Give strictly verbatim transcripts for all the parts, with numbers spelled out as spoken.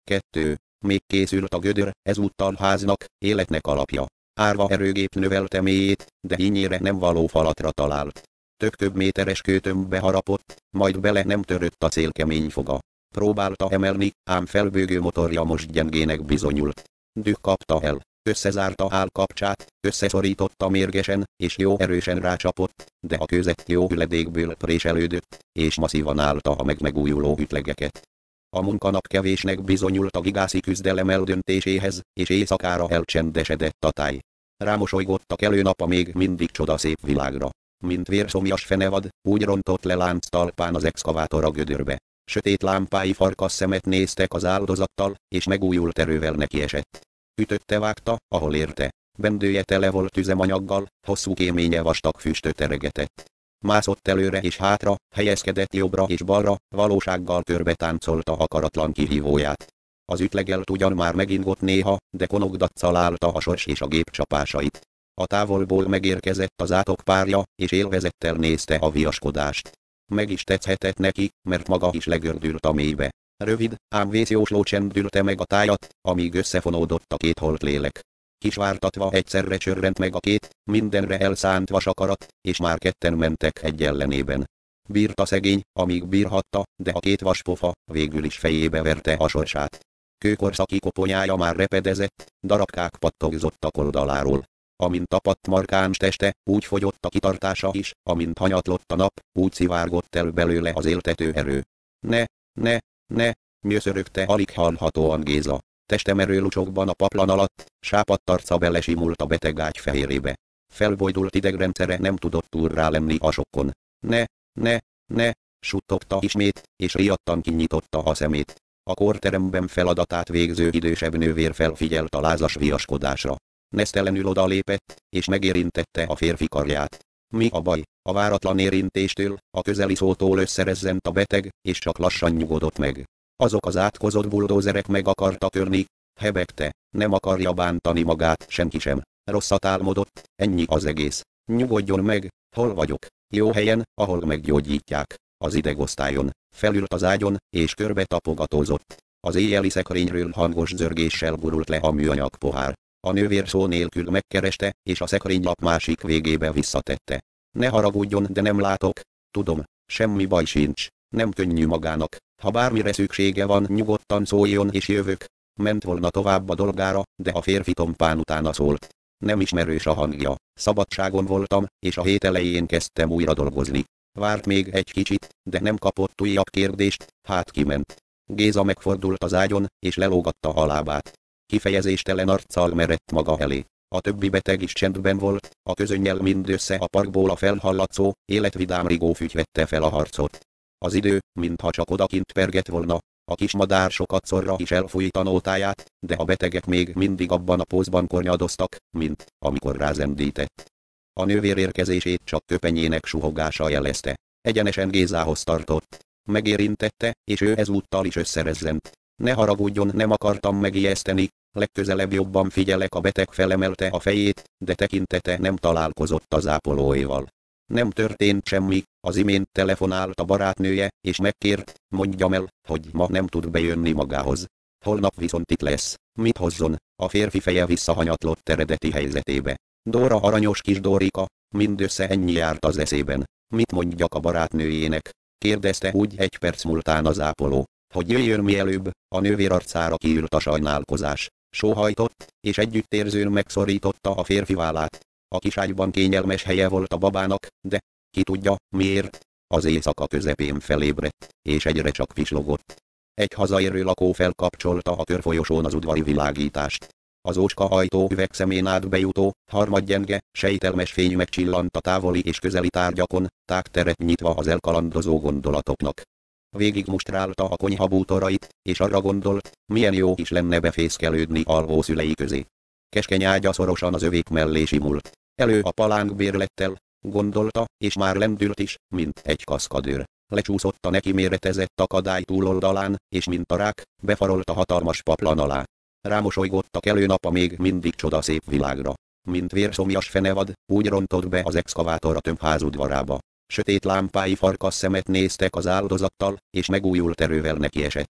kettő. Még készült a gödör, ezúttal háznak, életnek alapja. Árva erőgép növelte mélyét, de hínyére nem való falatra talált. Több-több méteres kőtömbbe harapott, majd bele nem törött a cél kemény foga. Próbálta emelni, ám felbőgő motorja most gyengének bizonyult. Düh kapta el, összezárta állkapcsát, összeszorította mérgesen, és jó erősen rácsapott, de a kőzet jó üledékből préselődött, és masszívan állta a meg-megújuló ütlegeket. A munkanap kevésnek bizonyult a gigászi küzdelem eldöntéséhez, és éjszakára elcsendesedett a táj. Rámosolygott a kelő nap a még mindig csodaszép világra. Mint vérszomjas fenevad, úgy rontott le lánc talpán az exkavátor a gödörbe. Sötét lámpái farkas szemet néztek az áldozattal, és megújult erővel nekiesett. Ütötte vágta, ahol érte. Bendője tele volt üzemanyaggal, hosszú kéménye vastag füstöt eregetett. Mászott előre és hátra, helyezkedett jobbra és balra, valósággal körbe táncolta akaratlan kihívóját. Az ütlegelt ugyan már megingott néha, de konogdatszal állta a sors és a gép csapásait. A távolból megérkezett az átok párja, és élvezettel nézte a viaskodást. Meg is tetszhetett neki, mert maga is legördült a mélybe. Rövid, ám vészjósló csend ülte meg a tájat, amíg összefonódott a két holt lélek. Kisvártatva egyszerre csörrent meg a két, mindenre elszánt vasakarat, és már ketten mentek egy ellenében. Bírta szegény, amíg bírhatta, de a két vaspofa végül is fejébe verte a sorsát. Kőkorszaki koponyája már repedezett, darabkák pattogzottak oldaláról. Amint tapadt markáns teste, úgy fogyott a kitartása is, amint hanyatlott a nap, úgy szivárgott el belőle az éltető erő. Ne, ne, ne, nyöszörögte alig hallhatóan Géza. Testemerő lucsokban a paplan alatt, sápadt arca belesimult a beteg ágy fehérébe. Felbojdult idegrendszere nem tudott túl rá lenni a sokkon. Ne, ne, ne, suttogta ismét, és riadtan kinyitotta a szemét. A kórteremben feladatát végző idősebb nővér felfigyelt a lázas viaskodásra. Nesztelenül odalépett, és megérintette a férfi karját. Mi a baj? A váratlan érintéstől, a közeli szótól összerezzent a beteg, és csak lassan nyugodott meg. Azok az átkozott buldózerek meg akartak törni, hebegte, nem akarja bántani magát, senki sem. Rosszat álmodott, ennyi az egész. Nyugodjon meg, hol vagyok? Jó helyen, ahol meggyógyítják. Az idegosztályon. Felült az ágyon, és körbe tapogatózott. Az éjjeli szekrényről hangos zörgéssel gurult le a műanyag pohár. A nővér szó nélkül megkereste, és a szekrénylap másik végébe visszatette. Ne haragudjon, de nem látok. Tudom, semmi baj sincs. Nem könnyű magának. Ha bármire szüksége van, nyugodtan szóljon és jövök. Ment volna tovább a dolgára, de a férfi tompán utána szólt. Nem ismerős a hangja. Szabadságon voltam, és a hét elején kezdtem újra dolgozni. Várt még egy kicsit, de nem kapott újabb kérdést, hát kiment. Géza megfordult az ágyon, és lelógatta a lábát. Kifejezéstelen arccal merett maga elé. A többi beteg is csendben volt, a közönnyel mindössze a parkból a felhallatszó, életvidám rigófügy vette fel a harcot. Az idő, mintha csak odakint pergett volna, a kis madár sokat szorra is elfújta nótáját, de a betegek még mindig abban a pózban kornyadoztak, mint amikor rázendített. A nővér érkezését csak köpenyének suhogása jelezte. Egyenesen Gézához tartott. Megérintette, és ő ezúttal is összerezzent. Ne haragudjon, nem akartam megijeszteni, legközelebb jobban figyelek. A beteg felemelte a fejét, de tekintete nem találkozott az ápolóéval. Nem történt semmi, az imént telefonált a barátnője, és megkért, mondjam el, hogy ma nem tud bejönni magához. Holnap viszont itt lesz. Mit hozzon? A férfi feje visszahanyatlott eredeti helyzetébe. Dóra aranyos kis Dórika, mindössze ennyi járt az eszében. Mit mondjak a barátnőjének? Kérdezte úgy egy perc múltán az ápoló. Hogy jöjjön mielőbb, a nővér arcára kiült a sajnálkozás. Sóhajtott, és együttérzőn megszorította a férfi vállát. A kiságyban kényelmes helye volt a babának, de ki tudja, miért? Az éjszaka közepén felébredt, és egyre csak pislogott. Egy hazaérő lakó felkapcsolta a körfolyosón az udvari világítást. Az ócska ajtó üvegszemén át bejutó, harmadgyenge, sejtelmes fény megcsillant a távoli és közeli tárgyakon, tágteret nyitva az elkalandozó gondolatoknak. Végig mustrálta a konyha bútorait, és arra gondolt, milyen jó is lenne befészkelődni alvó szülei közé. Keskeny ágya szorosan az övék mellé simult. Elő a palánk bérlettel, gondolta, és már lendült is, mint egy kaszkadőr. Lecsúszott a neki méretezett akadály túloldalán, és mint a rák, befarolt a hatalmas paplan alá. Rámosolygott a kelő nap a még mindig csodaszép világra. Mint vérszomjas fenevad, úgy rontott be az exkavátor a tömbház udvarába. Sötét lámpái farkas szemet néztek az áldozattal, és megújult erővel nekiesett.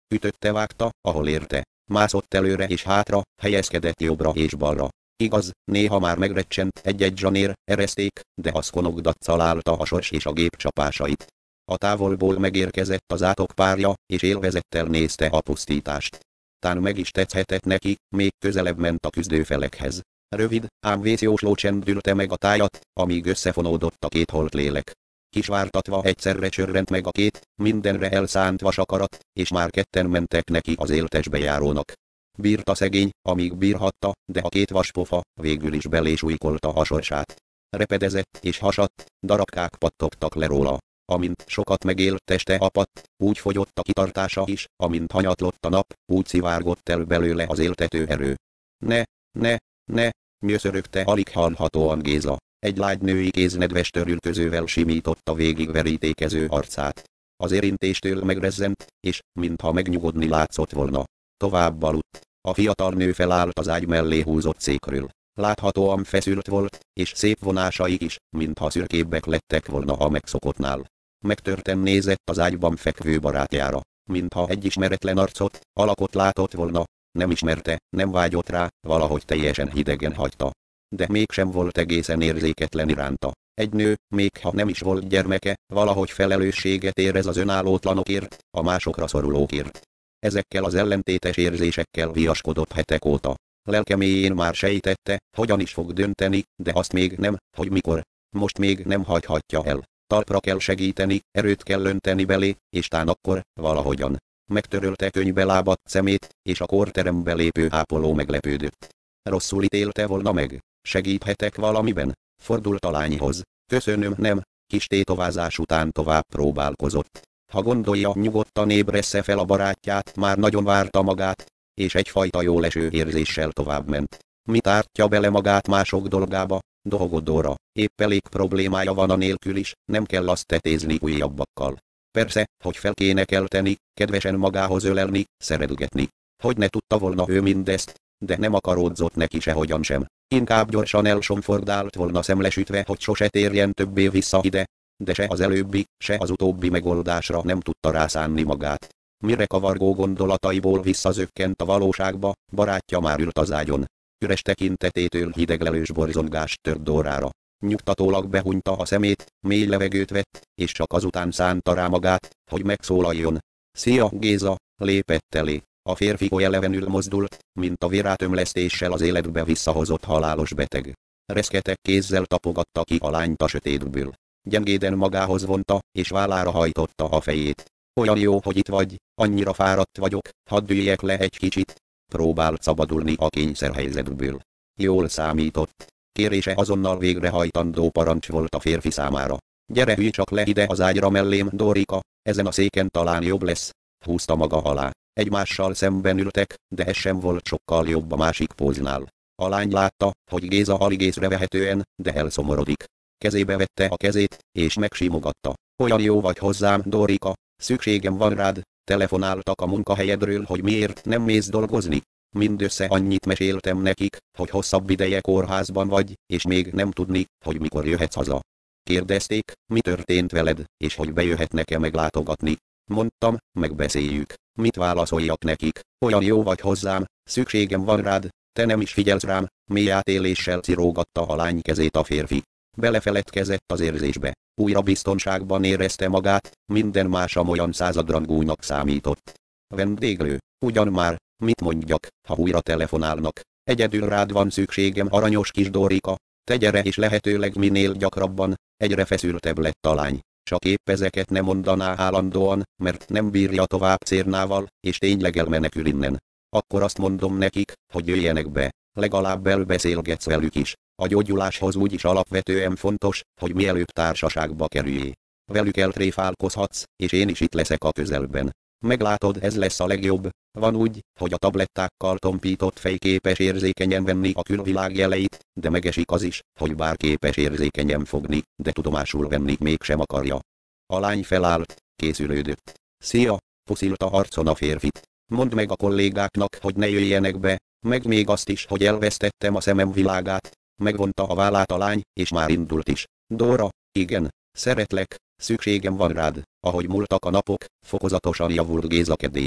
Ütötte, vágta, ahol érte. Mászott előre és hátra, helyezkedett jobbra és balra. Igaz, néha már megrecsent egy-egy zsanér, ereszték, de haszkonogdatszal állta a sors és a gép csapásait. A távolból megérkezett az átok párja, és élvezettel nézte a pusztítást. Tán meg is tetszhetett neki, még közelebb ment a küzdőfelekhez. Rövid, ám vészjósló csend ülte meg a tájat, amíg összefonódott a két holt lélek. Kisvártatva egyszerre csörrent meg a két, mindenre elszánt vasakarat, és már ketten mentek neki az éltesbe járónak. Bírta szegény, amíg bírhatta, de a két vaspofa végül is belésújkolta a sorsát. Repedezett és hasadt, darabkák pattogtak le róla. Amint sokat megélt teste apadt, úgy fogyott a kitartása is, amint hanyatlott a nap, úgy szivárgott el belőle az éltető erő. Ne, ne, ne, nyöszörögte alig hallhatóan Géza. Egy lágy női kéz nedves törülközővel simította végig verítékező arcát. Az érintéstől megrezzent, és, mintha megnyugodni látszott volna, tovább aludt. A fiatal nő felállt az ágy mellé húzott székről. Láthatóan feszült volt, és szép vonásai is, mintha szürkébbek lettek volna a megszokottnál. Megtörten nézett az ágyban fekvő barátjára, mintha egy ismeretlen arcot, alakot látott volna. Nem ismerte, nem vágyott rá, valahogy teljesen hidegen hagyta. De mégsem volt egészen érzéketlen iránta. Egy nő, még ha nem is volt gyermeke, valahogy felelősséget érez az önállótlanokért, a másokra szorulókért. Ezekkel az ellentétes érzésekkel viaskodott hetek óta. Lelke mélyén már sejtette, hogyan is fog dönteni, de azt még nem, hogy mikor. Most még nem hagyhatja el. Talpra kell segíteni, erőt kell önteni belé, és tán akkor, valahogyan. Megtörölte könybe lábadt szemét, és a kórterembe lépő ápoló meglepődött. Rosszul ítélte volna meg? Segíthetek valamiben? Fordult a lányhoz. Köszönöm, nem. Kis tétovázás után tovább próbálkozott. Ha gondolja, nyugodtan ébressze fel a barátját, már nagyon várta magát, és egyfajta jóleső érzéssel tovább ment. Mit ártja bele magát mások dolgába? Dohogott Dóra. Épp elég problémája van a nélkül is, nem kell azt tetézni újabbakkal. Persze, hogy fel kéne kelteni, kedvesen magához ölelni, szeretgetni. Hogy ne tudta volna ő mindezt, de nem akaródzott neki sehogyan sem. Inkább gyorsan elsomfordált volna szemlesütve, hogy sose térjen többé vissza ide, de se az előbbi, se az utóbbi megoldásra nem tudta rászánni magát. Mire kavargó gondolataiból visszazökkent a valóságba, barátja már ült az ágyon. Üres tekintetétől hideglelős borzongást tört Dórára. Nyugtatólag behunyta a szemét, mély levegőt vett, és csak azután szánta rá magát, hogy megszólaljon. Szia, Géza, lépett elé. A férfi elevenül mozdult, mint a vérátömlesztéssel az életbe visszahozott halálos beteg. Reszketek kézzel tapogatta ki a lányt a sötétből. Gyengéden magához vonta, és vállára hajtotta a fejét. Olyan jó, hogy itt vagy, annyira fáradt vagyok, hadd üljek le egy kicsit. Próbált szabadulni a kényszerhelyzetből. Jól számított. Kérése azonnal végrehajtandó parancs volt a férfi számára. Gyere, ülj csak le ide az ágyra mellém, Dórika, ezen a széken talán jobb lesz. Húzta maga alá. Egymással szemben ültek, de ez sem volt sokkal jobb a másik póznál. A lány látta, hogy Géza alig észrevehetően, de elszomorodik. Kezébe vette a kezét, és megsimogatta. Olyan jó vagy hozzám, Dórika, szükségem van rád. Telefonáltak a munkahelyedről, hogy miért nem mész dolgozni. Mindössze annyit meséltem nekik, hogy hosszabb ideje kórházban vagy, és még nem tudni, hogy mikor jöhetsz haza. Kérdezték, mi történt veled, és hogy bejöhetnek-e meglátogatni. Mondtam, megbeszéljük. Mit válaszoljak nekik? Olyan jó vagy hozzám, szükségem van rád, te nem is figyelsz rám, mély átéléssel cirógatta a lány kezét a férfi. Belefeledkezett az érzésbe. Újra biztonságban érezte magát, minden más amolyan századrangúnak számított. Vendéglő, ugyan már, mit mondjak, ha újra telefonálnak. Egyedül rád van szükségem, aranyos kis Dórika. Te gyere, és lehetőleg minél gyakrabban. Egyre feszültebb lett a lány. Csak épp ezeket nem mondaná állandóan, mert nem bírja tovább Cérnával, és tényleg elmenekül innen. Akkor azt mondom nekik, hogy jöjjenek be. Legalább elbeszélgetsz velük is. A gyógyuláshoz úgyis alapvetően fontos, hogy mielőbb társaságba kerüljé. Velük eltréfálkozhatsz, és én is itt leszek a közelben. Meglátod, ez lesz a legjobb. Van úgy, hogy a tablettákkal tompított fej képes érzékenyen venni a külvilág jeleit, de megesik az is, hogy bár képes érzékenyen fogni, de tudomásul venni mégsem akarja. A lány felállt, készülődött. Szia, puszilta arcon a férfit. Mondd meg a kollégáknak, hogy ne jöjjenek be, meg még azt is, hogy elvesztettem a szemem világát. Megvonta a vállát a lány, és már indult is. Dóra, igen, szeretlek, szükségem van rád. Ahogy múltak a napok, fokozatosan javult Géza kedélye.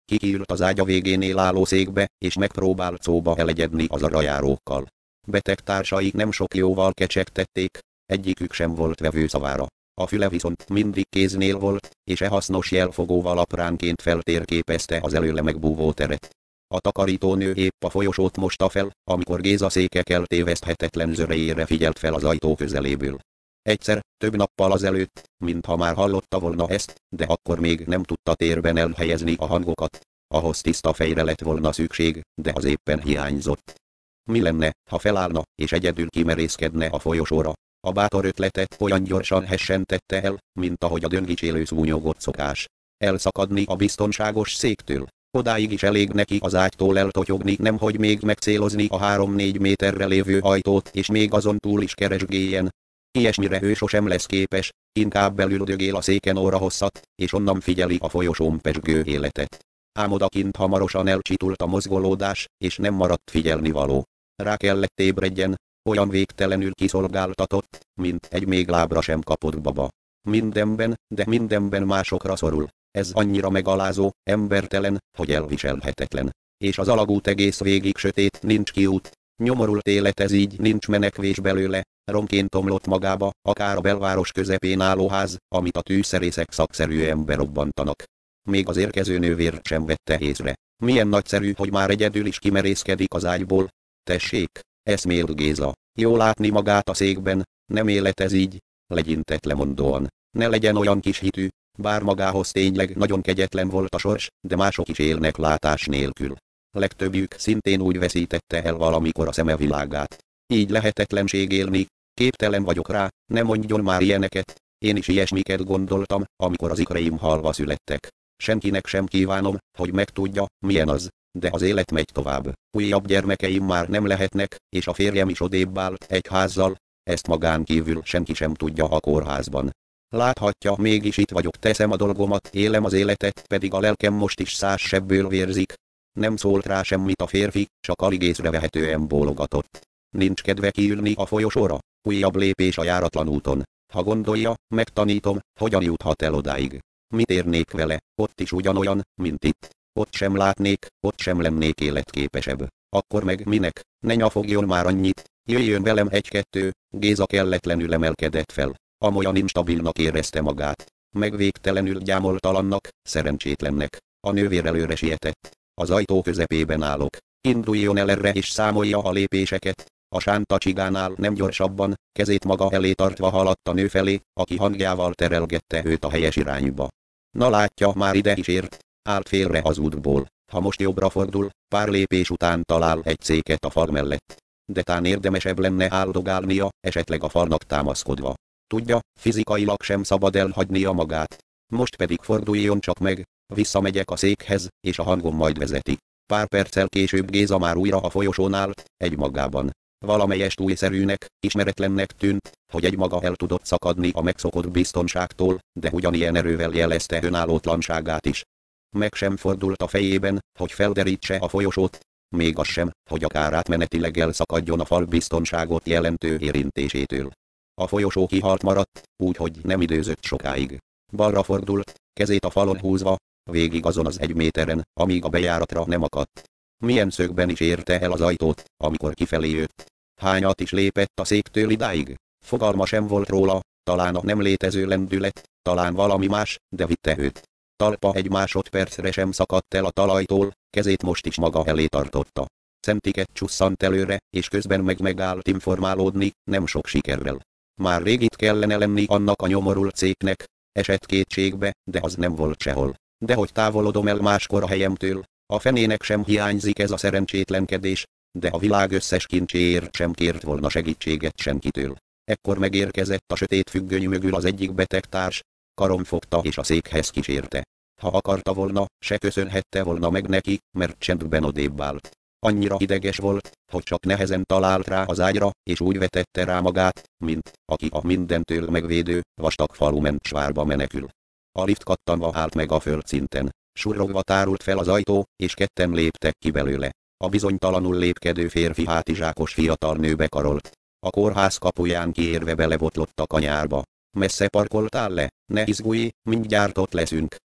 kikiült az ágya végénél álló székbe, és megpróbált szóba elegyedni az arrajárókkal. Beteg társai nem sok jóval kecsegtették, egyikük sem volt vevő szavára. A füle viszont mindig kéznél volt, és e hasznos jelfogóval apránként feltérképezte az előle megbúvó teret. A takarítónő épp a folyosót mosta fel, amikor Géza széke eltéveszthetetlen zörejére figyelt fel az ajtó közeléből. Egyszer, több nappal azelőtt, mintha már hallotta volna ezt, de akkor még nem tudta térben elhelyezni a hangokat. Ahhoz tiszta fejre lett volna szükség, de az éppen hiányzott. Mi lenne, ha felállna, és egyedül kimerészkedne a folyosóra? A bátor ötletet olyan gyorsan hessentette el, mint ahogy a döngicsélő szúnyogott szokás. Elszakadni a biztonságos széktől. Odáig is elég neki az ágytól eltotyogni, nemhogy még megcélozni a három-négy méterre lévő ajtót, és még azon túl is keresgéljen. Ilyesmire ő sosem lesz képes, inkább belüldögél a széken óra hosszat, és onnan figyeli a folyosón pezsgő életet. Ám odakint hamarosan elcsitult a mozgolódás, és nem maradt figyelnivaló. Rá kellett ébredjen, olyan végtelenül kiszolgáltatott, mint egy még lábra sem kapott baba. Mindenben, de mindenben másokra szorul. Ez annyira megalázó, embertelen, hogy elviselhetetlen. És az alagút egész végig sötét, nincs kiút. Nyomorult élet, ez így, nincs menekvés belőle. Romként omlott magába, akár a belváros közepén álló ház, amit a tűzszerészek szakszerűen berobbantanak. Még az érkező nővér sem vette észre. Milyen nagyszerű, hogy már egyedül is kimerészkedik az ágyból. Tessék, eszmélt Géza. Jó látni magát a székben, nem élet ez így, legyintett lemondóan. Ne legyen olyan kis hitű, bár magához tényleg nagyon kegyetlen volt a sors, de mások is élnek látás nélkül. Legtöbbjük szintén úgy veszítette el valamikor a szeme világát. Így lehetetlenség élni, képtelen vagyok rá, ne mondjon már ilyeneket. Én is ilyesmiket gondoltam, amikor az ikreim halva születtek. Senkinek sem kívánom, hogy megtudja, milyen az, de az élet megy tovább. Újabb gyermekeim már nem lehetnek, és a férjem is odébb állt egy házzal, ezt magán kívül senki sem tudja a kórházban. Láthatja, mégis itt vagyok, teszem a dolgomat, élem az életet, pedig a lelkem most is száz sebből vérzik. Nem szólt rá semmit a férfi, csak alig észrevehetően bólogatott. Nincs kedve kiülni a folyosóra? Újabb lépés a járatlan úton. Ha gondolja, megtanítom, hogyan juthat el odáig. Mit érnék vele, ott is ugyanolyan, mint itt. Ott sem látnék, ott sem lennék életképesebb. Akkor meg minek, ne nyafogjon már annyit, jöjjön velem egy-kettő. Géza kelletlenül emelkedett fel. Amolyan instabilnak érezte magát. Meg végtelenül gyámoltalannak, szerencsétlennek. A nővér előre sietett. Az ajtó közepében állok. Induljon el erre és számolja a lépéseket. A sánta csigánál nem gyorsabban, kezét maga elé tartva haladt a nő felé, aki hangjával terelgette őt a helyes irányba. Na látja, már ide is ért. Állt félre az útból. Ha most jobbra fordul, pár lépés után talál egy széket a fal mellett. De tán érdemesebb lenne áldogálnia, esetleg a falnak támaszkodva. Tudja, fizikailag sem szabad elhagynia magát. Most pedig forduljon csak meg, visszamegyek a székhez, és a hangom majd vezeti. Pár perccel később Géza már újra a folyosón állt, egymagában. Valamelyest újszerűnek, ismeretlennek tűnt, hogy egymaga el tudott szakadni a megszokott biztonságtól, de ugyanilyen erővel jelezte önállótlanságát is. Meg sem fordult a fejében, hogy felderítse a folyosót, még az sem, hogy akár átmenetileg elszakadjon a fal biztonságot jelentő érintésétől. A folyosó kihalt maradt, úgyhogy nem időzött sokáig. Balra fordult, kezét a falon húzva, végig azon az egy méteren, amíg a bejáratra nem akadt. Milyen szögben is érte el az ajtót, amikor kifelé jött. Hányat is lépett a széktől idáig? Fogalma sem volt róla, talán a nem létező lendület, talán valami más, de vitte őt. Talpa egy másodpercre sem szakadt el a talajtól, kezét most is maga elé tartotta. Centiket csusszant előre, és közben meg megállt informálódni, nem sok sikerrel. Már rég itt kellene lenni annak a nyomorult széknek, esett kétségbe, de az nem volt sehol. De hogy távolodom el máskor a helyemtől, a fenének sem hiányzik ez a szerencsétlenkedés, de a világ összes kincséért sem kért volna segítséget senkitől. Ekkor megérkezett a sötét függöny mögül az egyik betegtárs, karom fogta és a székhez kísérte. Ha akarta volna, se köszönhette volna meg neki, mert csendben odébb állt. Annyira ideges volt, hogy csak nehezen talált rá az ágyra, és úgy vetette rá magát, mint aki a mindentől megvédő, vastag falu mentsvárba menekül. A lift kattanva állt meg a földszinten. Surrogva tárult fel az ajtó, és ketten léptek ki belőle. A bizonytalanul lépkedő férfi hátizsákos fiatal nőbe karolt. A kórház kapuján kiérve belebotlott a kanyárba. Messze parkoltál le? Ne izgulj, mindjárt ott leszünk.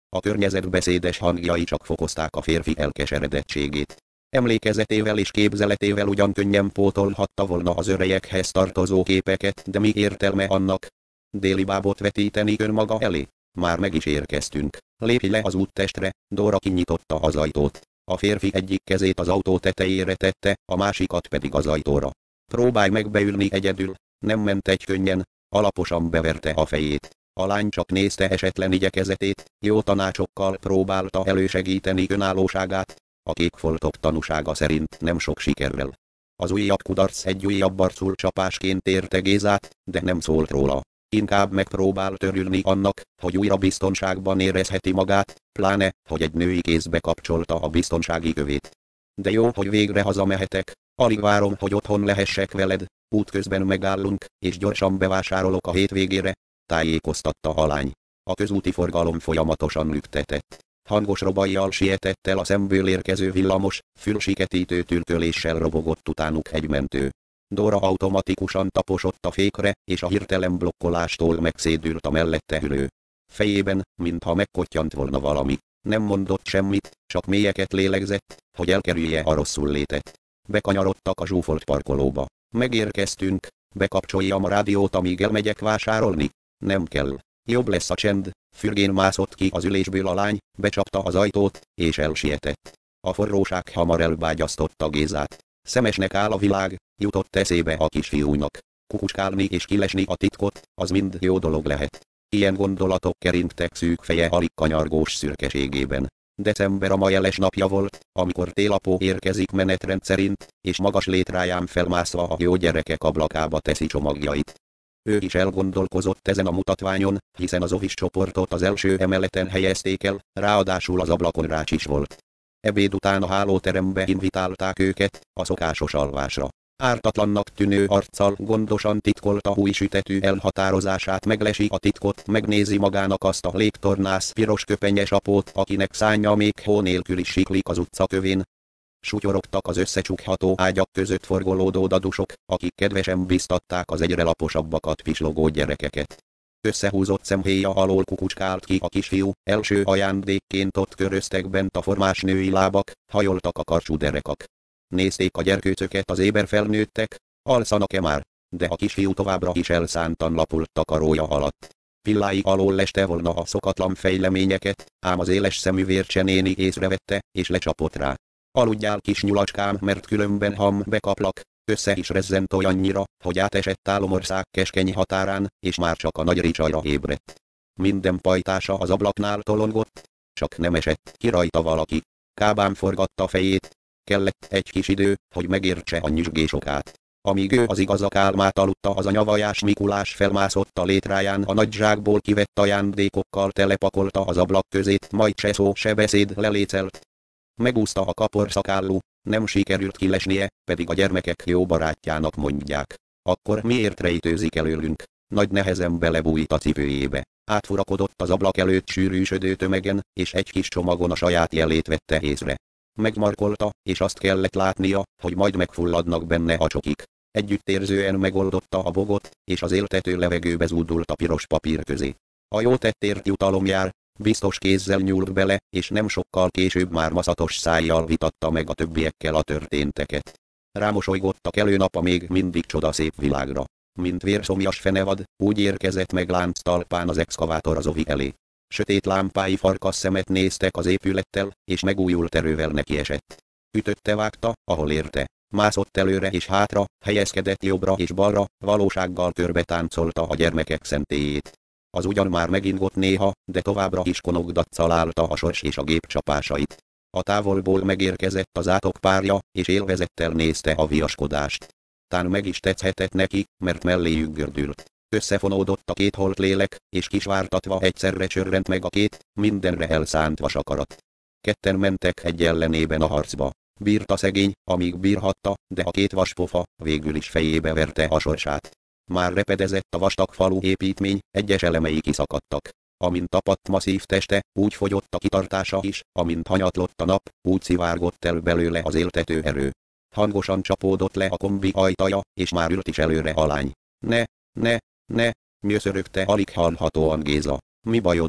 A környezet beszédes hangjai csak fokozták a férfi elkeseredettségét. Emlékezetével és képzeletével ugyan könnyen pótolhatta volna az örejekhez tartozó képeket, de mi értelme annak? Déli bábot vetíteni önmaga elé? Már meg is érkeztünk. Lépj le az úttestre. Dóra kinyitotta az ajtót. A férfi egyik kezét az autó tetejére tette, a másikat pedig az ajtóra. Próbálj meg beülni egyedül. Nem ment egy könnyen. Alaposan beverte a fejét. A lány csak nézte esetlen igyekezetét, jó tanácsokkal próbálta elősegíteni önállóságát. A kékfoltok tanúsága szerint nem sok sikerrel. Az újabb kudarc egy újabb arcul csapásként érte Gézát, de nem szólt róla. Inkább megpróbált örülni annak, hogy újra biztonságban érezheti magát, pláne, hogy egy női kézbe kapcsolta a biztonsági kövét. De jó, hogy végre hazamehetek, alig várom, hogy otthon lehessek veled, útközben megállunk, és gyorsan bevásárolok a hétvégére, tájékoztatta a lány. A közúti forgalom folyamatosan lüktetett. Hangos robajjal sietett el a szemből érkező villamos, fülsiketítő tülköléssel robogott utánuk egy mentő. Dóra automatikusan taposott a fékre, és a hirtelen blokkolástól megszédült a mellette ülő. Fejében, mintha megkottyant volna valami. Nem mondott semmit, csak mélyeket lélegzett, hogy elkerülje a rosszul létet. Bekanyarodtak a zsúfolt parkolóba. Megérkeztünk, bekapcsoljam a rádiót, amíg elmegyek vásárolni? Nem kell. Jobb lesz a csend. Fürgén mászott ki az ülésből a lány, becsapta az ajtót, és elsietett. A forróság hamar elbágyasztotta Gézát. Szemesnek áll a világ, jutott eszébe a kisfiúnak. Kukucskálni és kilesni a titkot, az mind jó dolog lehet. Ilyen gondolatok keringtek szűk feje alig kanyargós szürkeségében. December a ma jeles napja volt, amikor télapó érkezik menetrend szerint, és magas létráján felmászva a jó gyerekek ablakába teszi csomagjait. Ő is elgondolkozott ezen a mutatványon, hiszen az office csoportot az első emeleten helyezték el, ráadásul az ablakon rács is volt. Ebéd után a hálóterembe invitálták őket, a szokásos alvásra. Ártatlannak tűnő arccal gondosan titkolta új sütetű elhatározását, meglesi a titkot, megnézi magának azt a légtornász piros köpenyes apót, akinek szánja még hó nélkül is siklik az utcakövén. Sutyorogtak az összecsukható ágyak között forgolódó dadusok, akik kedvesen biztatták az egyre laposabbakat pislogó gyerekeket. Összehúzott szemhéja alól kukucskált ki a kisfiú, első ajándékként ott köröztek bent a formás női lábak, hajoltak a karcsú derekak. Nézték a gyerkőcöket az éber felnőttek, alszanak-e már, de a kisfiú továbbra is elszántan lapult takarója alatt. Pillái alól leste volna a szokatlan fejleményeket, ám az éles szemű Vércse néni észrevette, és lecsapott rá. Aludjál kis nyulacskám, mert különben ham bekaplak, össze is rezzent olyannyira, hogy átesett Álomország keskeny határán, és már csak a nagy ricsajra ébredt. Minden pajtása az ablaknál tolongott, csak nem esett ki rajta valaki. Kábán forgatta fejét. Kellett egy kis idő, hogy megértse a nyüzsgésokát. Amíg ő az igazak álmát aludta, az a nyavajás Mikulás felmászott a létráján, a nagy zsákból kivett ajándékokkal telepakolta az ablak közét, majd se szó se beszéd lelécelt. Megúszta a kaporszakállú, nem sikerült kilesnie, pedig a gyermekek jó barátjának mondják. Akkor miért rejtőzik előlünk? Nagy nehezen belebújt a cipőjébe. Átfurakodott az ablak előtt sűrűsödő tömegen, és egy kis csomagon a saját jelét vette észre. Megmarkolta, és azt kellett látnia, hogy majd megfulladnak benne a csokik. Együttérzően megoldotta a bogot, és az éltető levegőbe zúdult a piros papír közé. A jó tettért jutalom jár, biztos kézzel nyúlt bele, és nem sokkal később már maszatos szájjal vitatta meg a többiekkel a történteket. Rámosolygott a kelő nap a még mindig csodaszép világra. Mint vérszomjas fenevad, úgy érkezett meg lánctalpán az exkavátor az ovi elé. Sötét lámpái farkas szemet néztek az épülettel, és megújult erővel nekiesett. Ütötte vágta, ahol érte. Mászott előre és hátra, helyezkedett jobbra és balra, valósággal körbe táncolta a gyermekek szentélyét. Az ugyan már megingott néha, de továbbra is konogdatszal állta a sors és a gép csapásait. A távolból megérkezett az átok párja, és élvezettel nézte a viaskodást. Tán meg is tetszhetett neki, mert melléjük gördült. Összefonódott a két holt lélek, és kisvártatva egyszerre csörrent meg a két, mindenre elszánt vasakarat. Ketten mentek egy ellenében a harcba. Bírta szegény, amíg bírhatta, de a két vaspofa végül is fejébe verte a sorsát. Már repedezett a vastag falu építmény, egyes elemei kiszakadtak. Amint tapadt masszív teste, úgy fogyott a kitartása is, amint hanyatlott a nap, úgy szivárgott el belőle az éltető erő. Hangosan csapódott le a kombi ajtaja, és már ült is előre a lány. Ne, ne, ne, nyöszörögte alig hallhatóan Géza. Mi bajod van?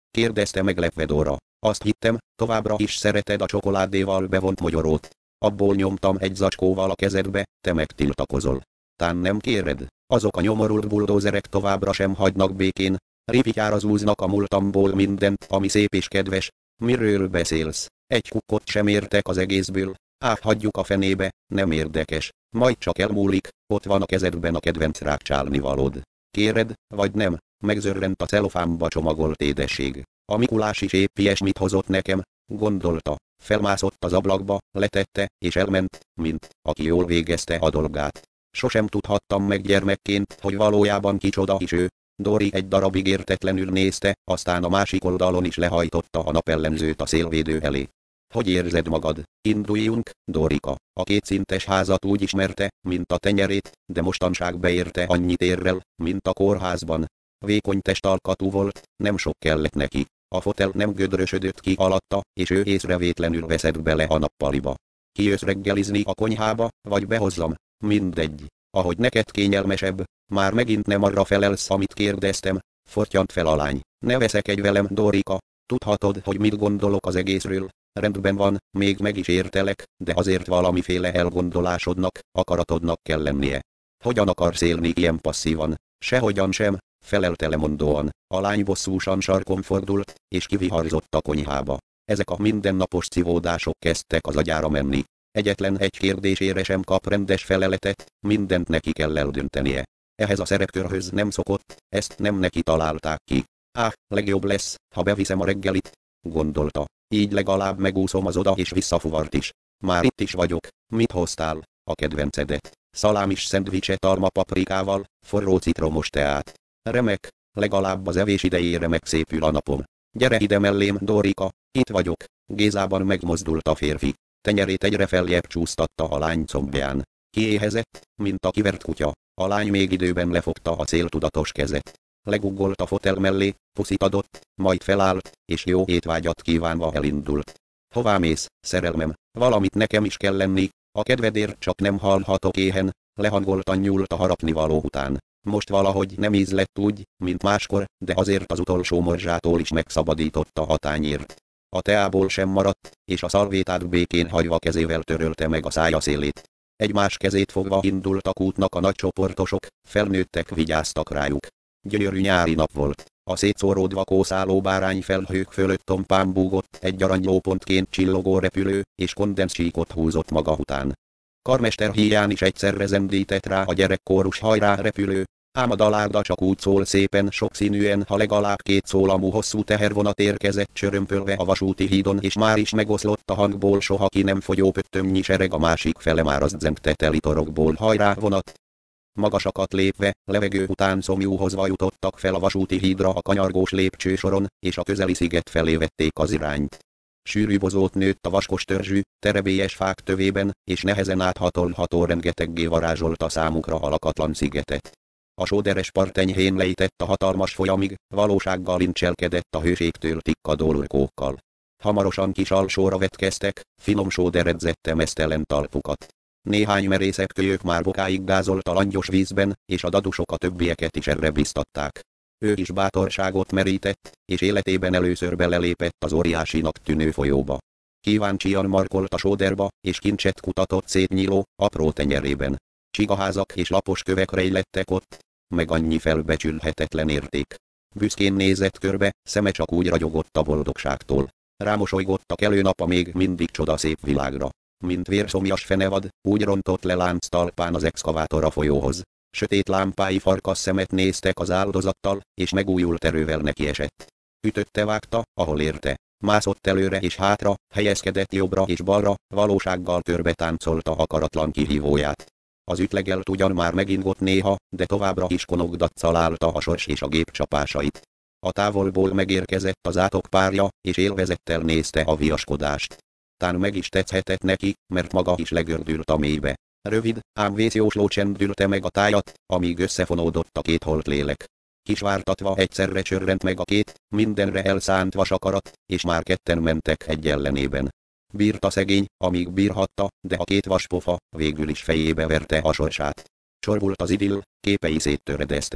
kérdezte meglepve Dora. Azt hittem, továbbra is szereted a csokoládéval bevont mogyorót. Abból nyomtam egy zacskóval a kezedbe, te megtiltakozol. Tán nem kéred? Azok a nyomorult buldózerek továbbra sem hagynak békén. Ripityára zúznak a múltamból mindent, ami szép és kedves. Miről beszélsz? Egy kukkot sem értek az egészből. Áh, hagyjuk a fenébe, nem érdekes. Majd csak elmúlik, ott van a kezedben a kedvenc rákcsálnivalód. Kéred, vagy nem? Megzörrent a celofánba csomagolt édesség. A Mikulás is épp ilyesmit hozott nekem, gondolta. Felmászott az ablakba, letette, és elment, mint aki jól végezte a dolgát. Sosem tudhattam meg gyermekként, hogy valójában kicsoda is ő. Dori egy darabig értetlenül nézte, aztán a másik oldalon is lehajtotta a napellenzőt a szélvédő elé. Hogy érzed magad? Induljunk, Dorika. A kétszintes házat úgy ismerte, mint a tenyerét, de mostanság beérte annyit érrel, mint a kórházban. Vékony testalkatú volt, nem sok kellett neki. A fotel nem gödrösödött ki alatta, és ő észrevétlenül veszett bele a nappaliba. Kijössz reggelizni a konyhába, vagy behozzam? Mindegy. Ahogy neked kényelmesebb. Már megint nem arra felelsz, amit kérdeztem. Fortyant fel a lány. Ne veszekedj velem, Dorika. Tudhatod, hogy mit gondolok az egészről. Rendben van, még meg is értelek, de azért valamiféle elgondolásodnak, akaratodnak kell lennie. Hogyan akarsz élni ilyen passzívan? Sehogyan sem, felelte lemondóan. A lány bosszúsan sarkon fordult, és kiviharzott a konyhába. Ezek a mindennapos szívódások kezdtek az agyára menni. Egyetlen egy kérdésére sem kap rendes feleletet, mindent neki kell eldöntenie. Ehhez a szerepkörhöz nem szokott, ezt nem neki találták ki. Áh, legjobb lesz, ha beviszem a reggelit, gondolta. Így legalább megúszom az oda és visszafuvart is. Már itt is vagyok, mit hoztál? A kedvencedet. Szalámis szendvicset almapaprikával, forró citromos teát. Remek, legalább az evés idejére megszépül a napom. Gyere ide mellém, Dorika, itt vagyok. Gézában megmozdult a férfi. Tenyerét egyre feljebb csúsztatta a lány combján. Kiéhezett, mint a kivert kutya. A lány még időben lefogta a céltudatos kezet. Leguggolt a fotel mellé, puszit adott, majd felállt, és jó étvágyat kívánva elindult. Hová mész, szerelmem? Valamit nekem is kell lenni, a kedvedért csak nem halhatok éhen, lehangoltan nyúlt a harapnivaló után. Most valahogy nem ízlett úgy, mint máskor, de azért az utolsó morzsától is megszabadította a tányért. A teából sem maradt, és a szalvétát békén hagyva kezével törölte meg a szája szélét. Egymás kezét fogva indultak útnak a nagy csoportosok, felnőttek vigyáztak rájuk. Gyönyörű nyári nap volt. A szétszóródva kószáló bárányfelhők fölött tompán búgott egy aranylópontként csillogó repülő, és kondenszsíkot húzott maga után. Karmester híján is egyszerre zendített rá a gyerekkórus hajrá repülő, ám a dalárda csak úgy szól szépen sokszínűen, ha legalább két szólamú hosszú tehervonat érkezett csörömpölve a vasúti hídon, és már is megoszlott a hangból soha ki nem fogyó pöttömnyi sereg, a másik fele már az zengte teli torokból hajrá vonat. Magasakat lépve, levegő után szomjúhozva jutottak fel a vasúti hídra a kanyargós lépcsősoron, és a közeli sziget felé vették az irányt. Sűrű bozót nőtt a vaskos törzsű, terebélyes fák tövében, és nehezen áthatolható rengeteggé varázsolta számukra a lakatlan szigetet. A sóderes part enyhén lejtett a hatalmas folyamig, valósággal incselkedett a hőségtől tikkadó lurkókkal. Hamarosan kis alsóra vetkeztek, finom sóder edzette meztelen talpukat. Néhány merészebb kölyök már bokáig gázolt a langyos vízben, és a dadusok a többieket is erre biztatták. Ő is bátorságot merített, és életében először belelépett az óriásinak tűnő folyóba. Kíváncsian markolt a sóderba, és kincset kutatott szétnyíló, apró tenyerében. Csigaházak és lapos kövek rejlettek ott, meg annyi felbecsülhetetlen érték. Büszkén nézett körbe, szeme csak úgy ragyogott a boldogságtól. Rámosolygott a kelő nap a még mindig csodaszép világra. Mint vérszomjas fenevad, úgy rontott le lánctalpán az exkavátor a folyóhoz. Sötét lámpái farkas szemet néztek az áldozattal, és megújult erővel nekiesett. Ütötte vágta, ahol érte. Mászott előre és hátra, helyezkedett jobbra és balra, valósággal körbe táncolta akaratlan kihívóját. Az ütlegelt ugyan már megingott néha, de továbbra is konogdatszal állta a sors és a gép csapásait. A távolból megérkezett az átok párja, és élvezettel nézte a viaskodást. Tán meg is tetszhetett neki, mert maga is legördült a mélybe. Rövid, ám vészjósló csend ülte meg a tájat, amíg összefonódott a két holt lélek. Kisvártatva egyszerre csörrent meg a két, mindenre elszánt vasakarat, és már ketten mentek egy ellenében. Bírta szegény, amíg bírhatta, de a két vaspofa végül is fejébe verte a sorsát. Csorbult az idill, képei széttöredeztek.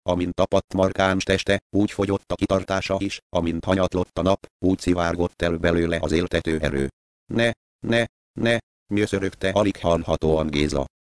amint tapadt markáns teste, úgy fogyott a kitartása is, amint hanyatlott a nap, úgy szivárgott el belőle az éltető erő. Ne, ne, ne, nyöszörögte alig hallhatóan Géza.